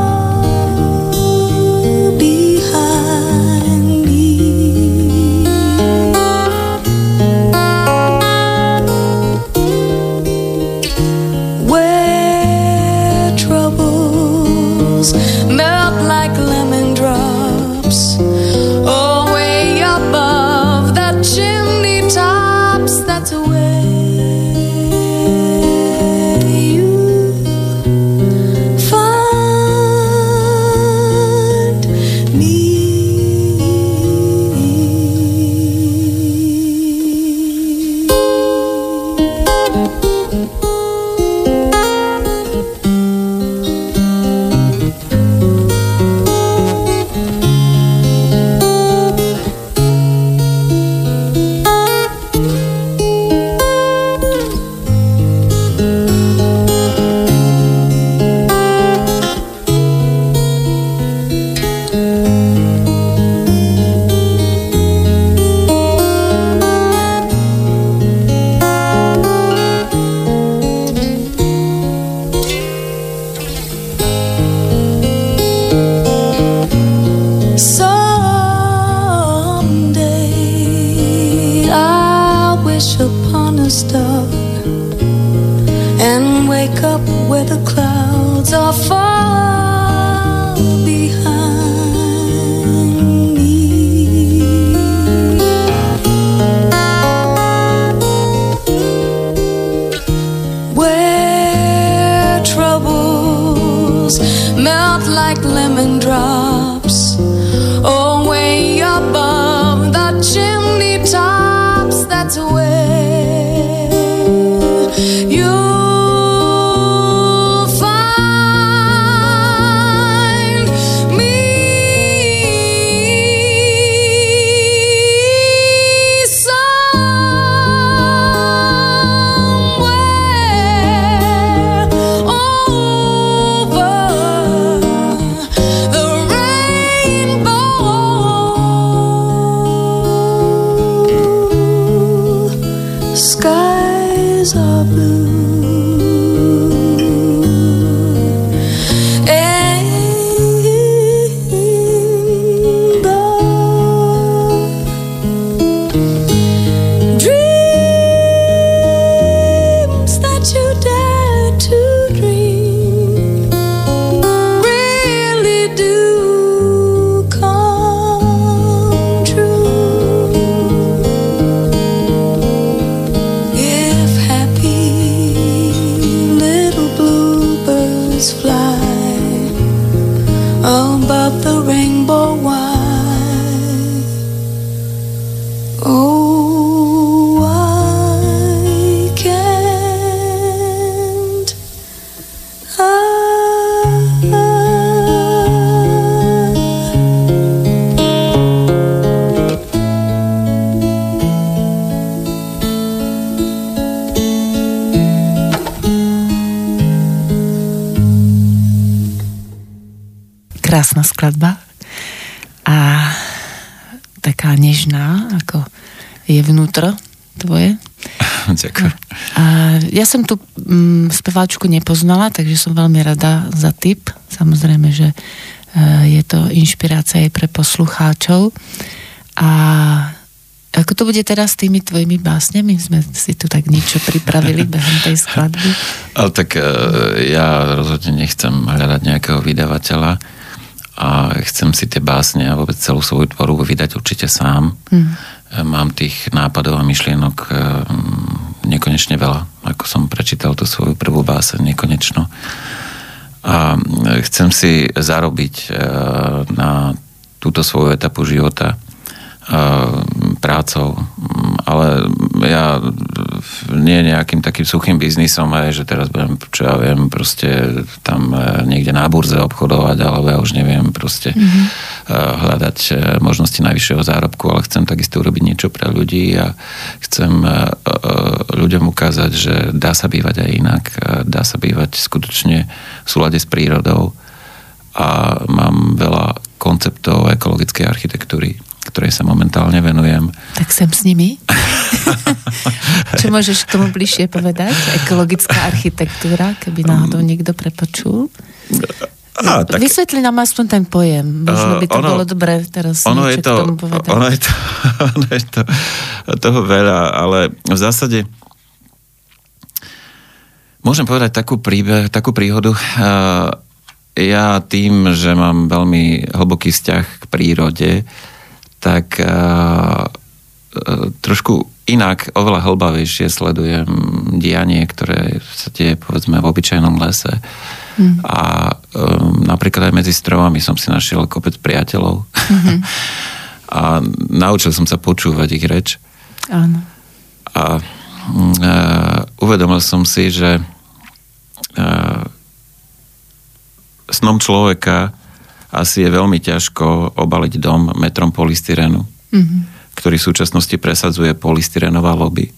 Speaker 1: Krásna skladba a taká nežná, ako je vnútro tvoje.
Speaker 3: Ďakujem.
Speaker 1: A ja som tu mm, speváčku nepoznala, takže som veľmi rada za tip. Samozrejme, že e, je to inšpirácia aj pre poslucháčov. A Ako to bude teraz s tými tvojimi básňami? Sme si tu tak niečo pripravili behom tej skladby.
Speaker 3: Ale tak ja rozhodne nechcem hľadať nejakého vydavateľa a chcem si tie básne a vôbec celú svoju tvorbu vydať určite sám. Hmm. Mám tých nápadov a myšlienok nekonečne veľa. Ako som prečítal tú svoju prvú báseň nekonečno. A chcem si zarobiť na túto svoju etapu života prácou, ale ja nie nejakým takým suchým biznisom, aj, že teraz budem, čo ja viem, proste tam niekde na burze obchodovať, alebo ja už neviem proste mm-hmm. hľadať možnosti najvyššieho zárobku, ale chcem takisto urobiť niečo pre ľudí a chcem ľuďom ukázať, že dá sa bývať aj inak, dá sa bývať skutočne v súlade s prírodou a mám veľa konceptov ekologickej architektúry, ktorej sa momentálne venujem. Tak
Speaker 1: sem s nimi. Čo môžeš k tomu bližšie povedať? Ekologická architektúra, keby náhodou niekto prepočul. Á, tak, vysvetli nám aspoň ten pojem. Možno by to ono, bolo dobré teraz
Speaker 3: ono
Speaker 1: niečo
Speaker 3: je to,
Speaker 1: k tomu povedať.
Speaker 3: Ono je, to, ono je to toho veľa, ale v zásade môžem povedať takú, príbeh, takú príhodu. Ja tým, že mám veľmi hlboký vzťah k prírode, tak uh, trošku inak, oveľa hlbavejšie sledujem dianie, ktoré sa deje, povedzme, v obyčajnom lese. Mm. A um, napríklad aj medzi stromami som si našiel kopec priateľov. Mm-hmm. A naučil som sa počúvať ich reč.
Speaker 1: Áno.
Speaker 3: A uh, uvedomil som si, že uh, snom človeka asi je veľmi ťažko obaliť dom metrom polystyrenu, mm-hmm. ktorý v súčasnosti presadzuje polystyrenová lobby.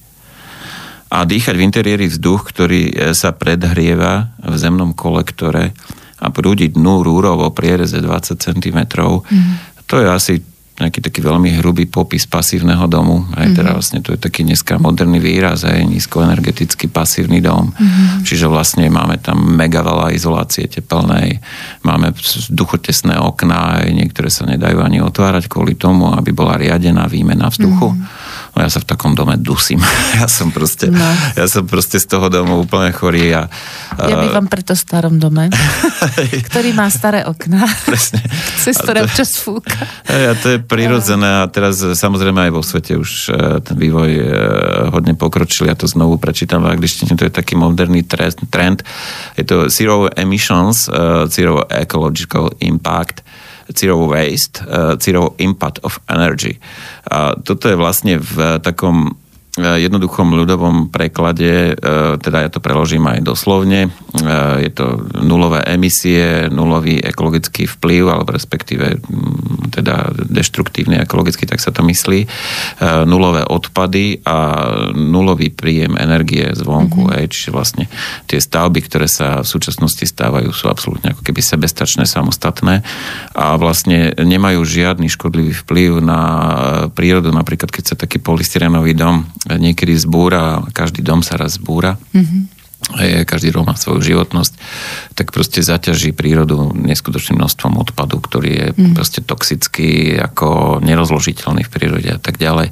Speaker 3: A dýchať v interiéri vzduch, ktorý sa predhrieva v zemnom kolektore a prúdi dnu rúrov o priereze dvadsať centimetrov, mm-hmm. to je asi nejaký taký veľmi hrubý popis pasívneho domu. Aj mm-hmm. teda vlastne to je taký dneska moderný výraz, aj nízkoenergetický pasívny dom. Mm-hmm. Čiže vlastne máme tam mega veľa izolácie tepelnej, máme vzduchotesné okná, aj niektoré sa nedajú ani otvárať kvôli tomu, aby bola riadená výmena vzduchu. Mm-hmm. No ja sa v takom dome dusím. Ja som proste, no. ja som proste z toho domu úplne chorý. A,
Speaker 1: ja bývam preto v starom dome, ktorý má staré okná.
Speaker 3: Presne.
Speaker 1: Cez ktoré občas fúka.
Speaker 3: A to je prirodzené a teraz samozrejme aj vo svete už ten vývoj hodne pokročil. Ja to znovu prečítam v angličtine, to je taký moderný trend. Je to Zero Emissions, Zero Ecological Impact, Zero Waste, Zero Impact of Energy. A toto je vlastne v takom jednoduchom ľudovom preklade, teda ja to preložím aj doslovne, je to nulové emisie, nulový ekologický vplyv, alebo respektíve teda deštruktívny ekologicky, tak sa to myslí, nulové odpady a nulový príjem energie zvonku. Mm-hmm. Čiže vlastne tie stavby, ktoré sa v súčasnosti stávajú, sú absolútne ako keby sebestačné, samostatné a vlastne nemajú žiadny škodlivý vplyv na prírodu. Napríklad, keď sa taký polystyrenový dom niekedy zbúra, každý dom sa raz zbúra, mm-hmm. každý dom má svoju životnosť, tak proste zaťaží prírodu neskutočným množstvom odpadu, ktorý je mm. proste toxický, ako nerozložiteľný v prírode a tak ďalej.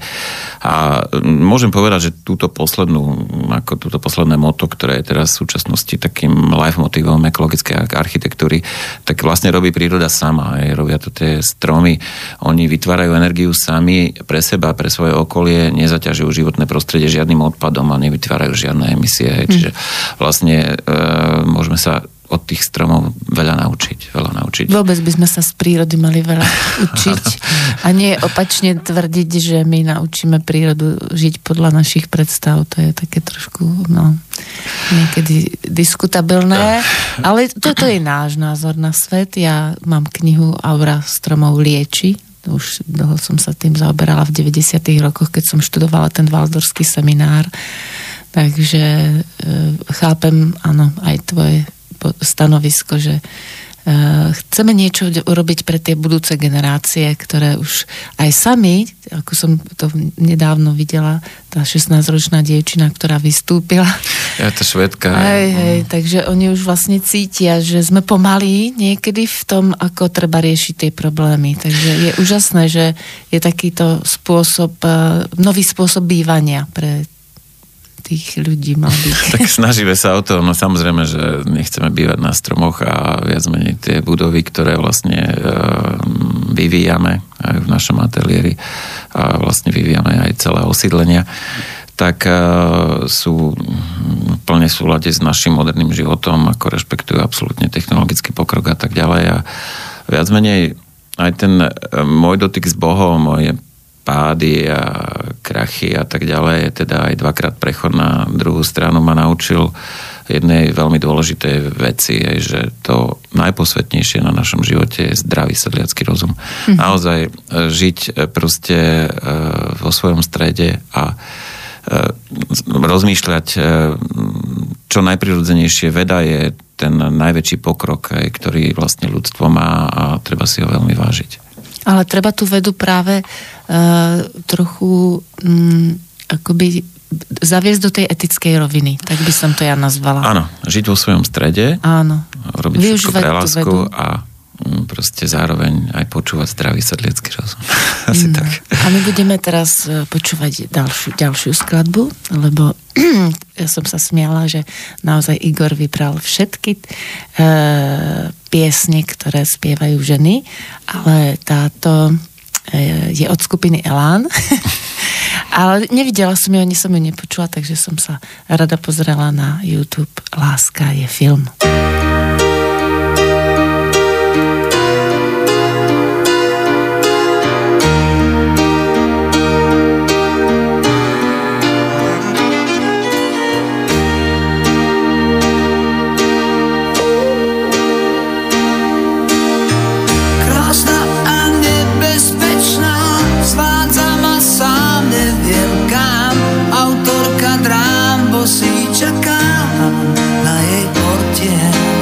Speaker 3: A môžem povedať, že túto poslednú, ako túto posledné motto, ktoré je teraz v súčasnosti takým life motivom ekologickej architektúry, tak vlastne robí príroda sama. Aj robia to tie stromy. Oni vytvárajú energiu sami pre seba, pre svoje okolie, nezaťažujú životné prostredie žiadnym odpadom a nevytvárajú žiadne emisie. Mm. Čiže vlastne e, môžeme sa od tých stromov veľa naučiť, veľa naučiť.
Speaker 1: Vôbec by sme sa z prírody mali veľa učiť a nie opačne tvrdiť, že my naučíme prírodu žiť podľa našich predstav. To je také trošku, no, niekedy diskutabilné, ale toto je náš názor na svet. Ja mám knihu Aura stromov lieči. Už dlho som sa tým zaoberala v deväťdesiatych rokoch, keď som študovala ten Valdorský seminár. Takže e, chápem, áno, aj tvoje stanovisko, že chceme niečo urobiť pre tie budúce generácie, ktoré už aj sami, ako som to nedávno videla, tá šestnásťročná dievčina, ktorá vystúpila.
Speaker 3: Ja to Švédka.
Speaker 1: Hej, hej, takže oni už vlastne cítia, že sme pomalí niekedy v tom, ako treba riešiť tie problémy. Takže je úžasné, že je takýto spôsob, nový spôsob bývania pre tých ľudí mladých.
Speaker 3: Tak snažíme sa o to, no samozrejme, že nechceme bývať na stromoch a viac menej tie budovy, ktoré vlastne e, vyvíjame aj v našom ateliéri a vlastne vyvíjame aj celé osídlenia, tak e, sú plne v súlade s našim moderným životom, ako rešpektujú absolútne technologický pokrok a tak ďalej. A viac menej aj ten e, môj dotyk s Bohom, moje pády a krachy a tak ďalej, teda aj dvakrát prechod na druhú stranu ma naučil jednej veľmi dôležitej veci, je, že to najposvetnejšie na našom živote je zdravý sedliacky rozum. Mm-hmm. Naozaj žiť proste vo svojom strede a rozmýšľať čo najprirodzenejšie. Veda je ten najväčší pokrok, ktorý vlastne ľudstvo má a treba si ho veľmi vážiť.
Speaker 1: Ale treba tú vedu práve uh, trochu um, akoby zaviesť do tej etickej roviny. Tak by som to ja nazvala.
Speaker 3: Áno, žiť vo svojom strede.
Speaker 1: Áno.
Speaker 3: Robiť všetko pre lásku a um, proste zároveň aj počúvať zdravý sedliacky rozum. Asi mm. tak.
Speaker 1: A my budeme teraz počúvať ďalšiu, ďalšiu skladbu, lebo ja som sa smiala, že naozaj Igor vybral všetky uh, piesne, ktoré spievajú ženy, ale táto je od skupiny Elán. Ale nevidela som ju, ani som ju nepočula, takže som sa rada pozrela na YouTube Láska je film.
Speaker 6: Čakám na jej portier.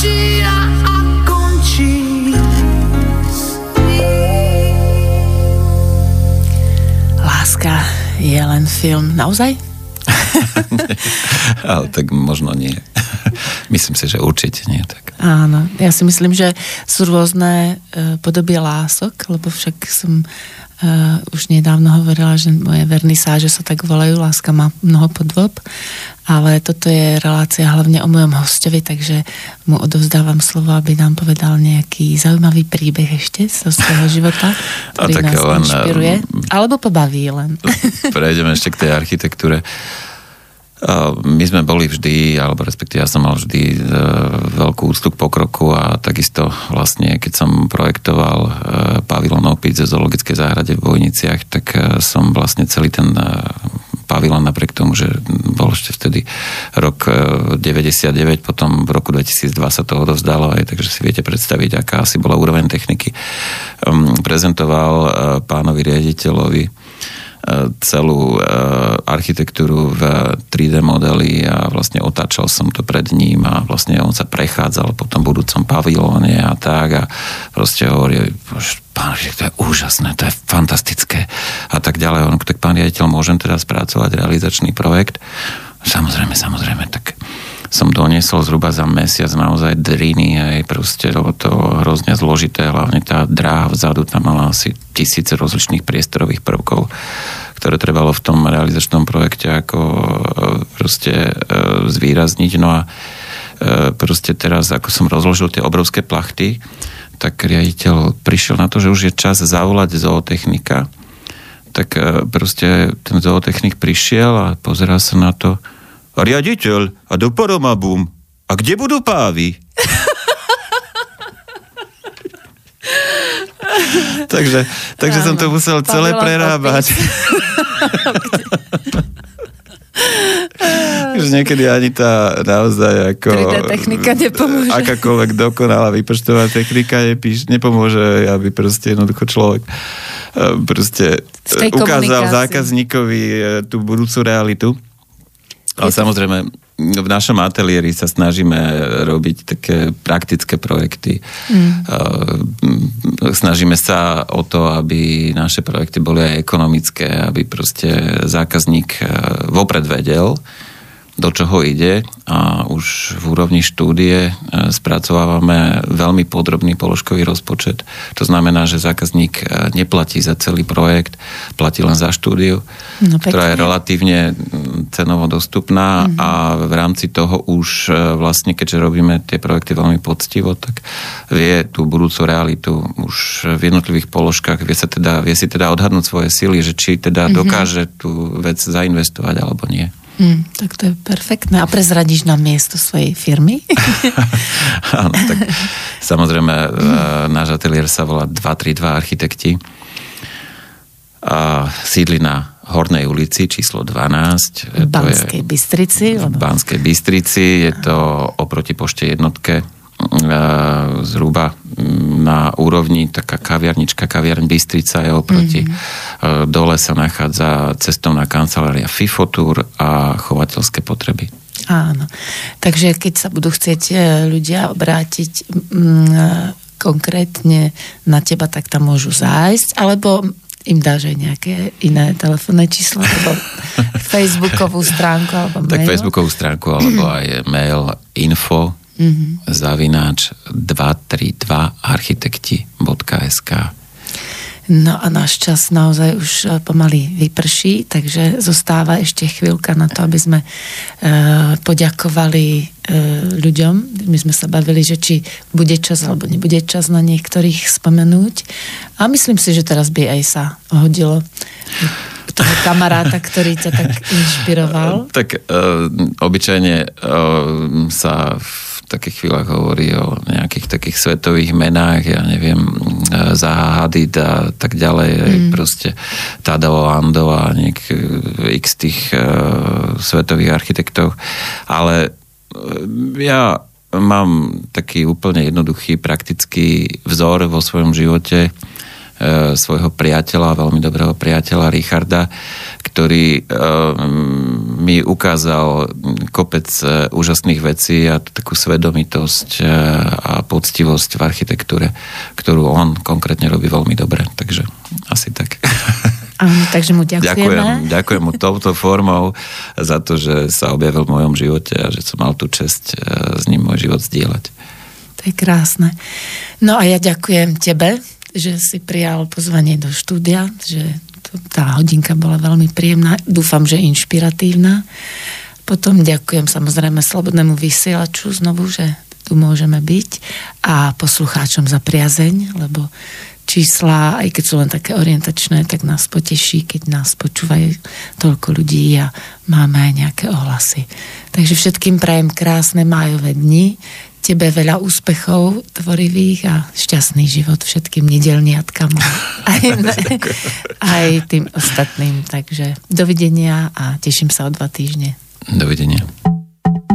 Speaker 4: začína a končí.
Speaker 1: Láska je len film. Naozaj?
Speaker 3: Ale tak možno nie. Myslím si, že určite nie. Tak.
Speaker 1: Áno, ja si myslím, že sú rôzne uh, podoby lások, lebo však som uh, už nedávno hovorila, že moje vernisáže sa tak volajú, láska má mnoho podôb, ale toto je relácia hlavne o mojom hostovi, takže mu odovzdávam slovo, aby nám povedal nejaký zaujímavý príbeh ešte zo svojho života, ktorý nás len, inšpiruje, alebo pobaví len.
Speaker 3: Prejdeme ešte k tej architektúre. My sme boli vždy, alebo respektíve ja som mal vždy veľkú úctu k pokroku a takisto vlastne, keď som projektoval pavilón Opíc v zoologickej záhrade v Bojniciach, tak som vlastne celý ten pavilón, napriek tomu, že bol ešte vtedy rok deväťdesiatdeväť, potom v roku dvetisícdva sa to odovzdalo, aj takže si viete predstaviť, aká asi bola úroveň techniky. Prezentoval pánovi riaditeľovi celú architektúru v tri dé modeli a vlastne otáčal som to pred ním a vlastne on sa prechádzal po tom budúcom pavilóne a tak a proste hovorí, pán, to je úžasné, to je fantastické a tak ďalej. On, tak pán riaditeľ, môžem teda spracovať realizačný projekt? Samozrejme, samozrejme, tak som doniesol zhruba za mesiac naozaj driny, aj proste, lebo to hrozne zložité, hlavne tá dráha vzadu, tam mala asi tisíce rozličných priestorových prvkov, ktoré trebalo v tom realizačnom projekte ako proste zvýrazniť. No a proste teraz, ako som rozložil tie obrovské plachty, tak riaditeľ prišiel na to, že už je čas zavolať zootechnika. Tak proste ten zootechnik prišiel a pozerá sa na to: riaditeľ, a do Poromabum. A kde budú pávy? takže takže som to musel celé prerábať. Že niekedy ani tá naozaj ako
Speaker 1: tri dé technika nepomôže.
Speaker 3: Akákoľvek dokonalá výpočtová technika nepíš, nepomôže, aby proste jednoducho človek proste ukázal zákazníkovi tú budúcu realitu. Ale samozrejme, v našom ateliéri sa snažíme robiť také praktické projekty. Mm. Snažíme sa o to, aby naše projekty boli aj ekonomické, aby proste zákazník vopred vedel, do čoho ide, a už v úrovni štúdie spracovávame veľmi podrobný položkový rozpočet. To znamená, že zákazník neplatí za celý projekt, platí len za štúdiu, no, ktorá je relatívne cenovo dostupná, mm-hmm. a v rámci toho už vlastne, keďže robíme tie projekty veľmi poctivo, tak vie tú budúcu realitu už v jednotlivých položkách, vie, sa teda, vie si teda odhadnúť svoje sily, že či teda mm-hmm. dokáže tú vec zainvestovať alebo nie.
Speaker 1: Mm, tak to je perfektné. A prezradíš nám miesto svojej firmy?
Speaker 3: Áno, tak samozrejme mm. náš ateliér sa volá dva tri dva Architekti a sídli na Hornej ulici číslo dvanásť.
Speaker 1: V Banskej Bystrici.
Speaker 3: V Banskej Bystrici. Je to oproti Pošte jednotke zhruba na úrovni taká kaviarnička, kaviarň Bystrica je oproti. Mm-hmm. Dole sa nachádza cestovná kancelária Fifotur a chovateľské potreby.
Speaker 1: Áno. Takže keď sa budú chcieť ľudia obrátiť mm, konkrétne na teba, tak tam môžu zájsť, alebo im dáš aj nejaké iné telefónne číslo, alebo facebookovú stránku, alebo mail? Tak
Speaker 3: facebookovú stránku, alebo aj mail info Mm-hmm. zavináč dva tri dva architekti bodka es ká.
Speaker 1: No a náš čas naozaj už pomaly vyprší, takže zostáva ešte chvíľka na to, aby sme e, poďakovali e, ľuďom. My sme sa bavili, že či bude čas alebo nebude čas na niektorých spomenúť. A myslím si, že teraz by aj sa hodilo toho kamaráta, ktorý ťa tak inšpiroval.
Speaker 3: Tak e, obyčajne e, sa v takých chvíľach hovorí o nejakých takých svetových menách, ja neviem, Zaha Hadid a tak ďalej, mm. proste Tadao Ando a niek x tých uh, svetových architektov. Ale ja mám taký úplne jednoduchý, praktický vzor vo svojom živote uh, svojho priateľa, veľmi dobrého priateľa Richarda, ktorý uh, mi ukázal kopec úžasných vecí a takú svedomitosť a poctivosť v architektúre, ktorú on konkrétne robí veľmi dobre. Takže asi tak.
Speaker 1: Áno, takže mu ďakujeme.
Speaker 3: Ďakujem, ďakujem mu touto formou za to, že sa objavil v mojom živote a že som mal tú česť s ním môj život zdieľať.
Speaker 1: To je krásne. No a ja ďakujem tebe, že si prijal pozvanie do štúdia, že to, tá hodinka bola veľmi príjemná. Dúfam, že inšpiratívna. Potom ďakujem samozrejme Slobodnému vysielaču znovu, že tu môžeme byť a poslucháčom za priazeň, lebo čísla, aj keď sú len také orientačné, tak nás poteší, keď nás počúvajú toľko ľudí a máme aj nejaké ohlasy. Takže všetkým prajem krásne májové dni, tebe veľa úspechov tvorivých a šťastný život všetkým nedeľniatkam aj, aj tým ostatným. Takže dovidenia a teším sa o dva týždne.
Speaker 3: Dovidenia.